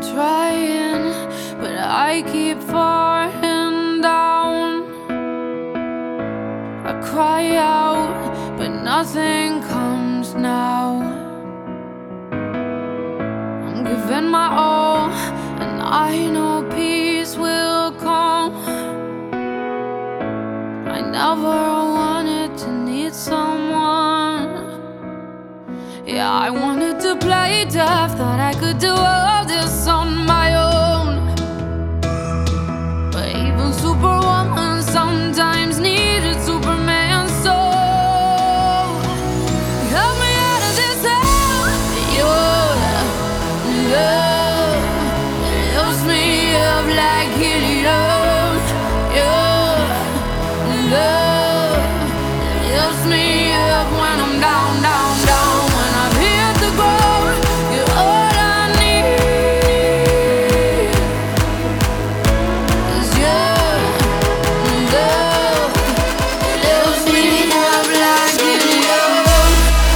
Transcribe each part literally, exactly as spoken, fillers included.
trying, but I keep falling down. I cry out, but nothing comes now. I'm giving my all, and I know peace will come. I never wanted to need someone. Yeah, I wanted to play tough, thought I could do all this on my own. But even Superwoman sometimes needed Superman, so help me out of this hell. Your love lifts me up like helium. Your love lifts me up when I'm down, down, down. When I've hit the ground, you're all I need. 'Cause your love lifts me up like helium.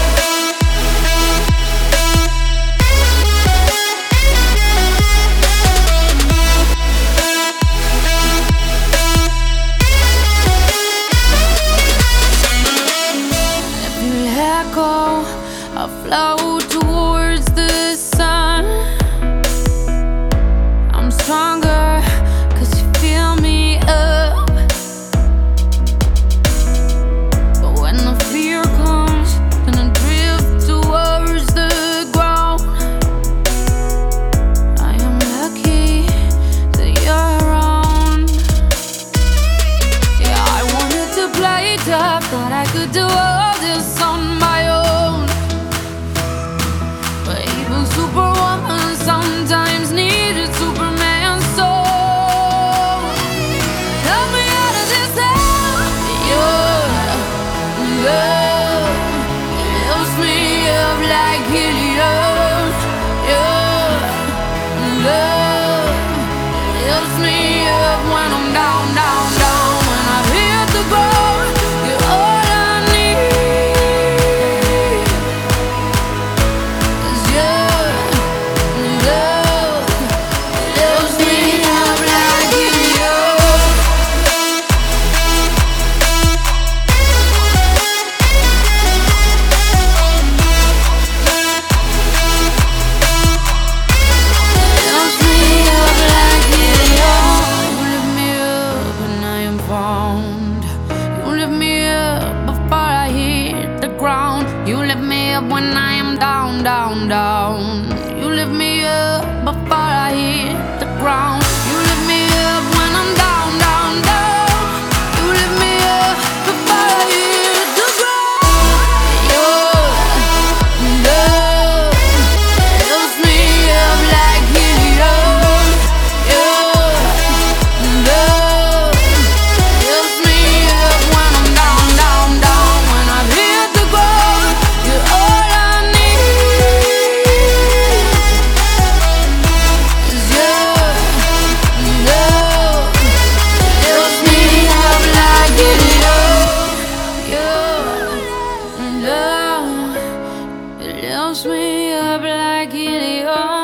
If you let go, I'll float towards the sun. I'm stronger, 'cause you fill me up. But when the fear comes, then I drift towards the ground. I am lucky that you're around. Yeah, I wanted to play tough, thought I could do all this on my own. But even Superwoman sometimes needed Superman, so help me out of this hell. Your love lifts me up like helium. Your love lifts me up when I'm down, down, down. When I've hit the ground, you're all I need. 'Cause your love lifts me up like helium. Lifts me up like helium. You lift me up when I am found. You lift me up before I hit the ground. You lift me up when I am down, down, down. You lift me up before I hit the ground. You lift me up when I'm down, down, down. You lift me up before I hit the ground. Your love lifts me up like helium. Your love lifts me up when I'm down, down, down. When I've hit the ground, you're all I need. 'Cause your love lifts me up like helium. Your love lifts me up like helium.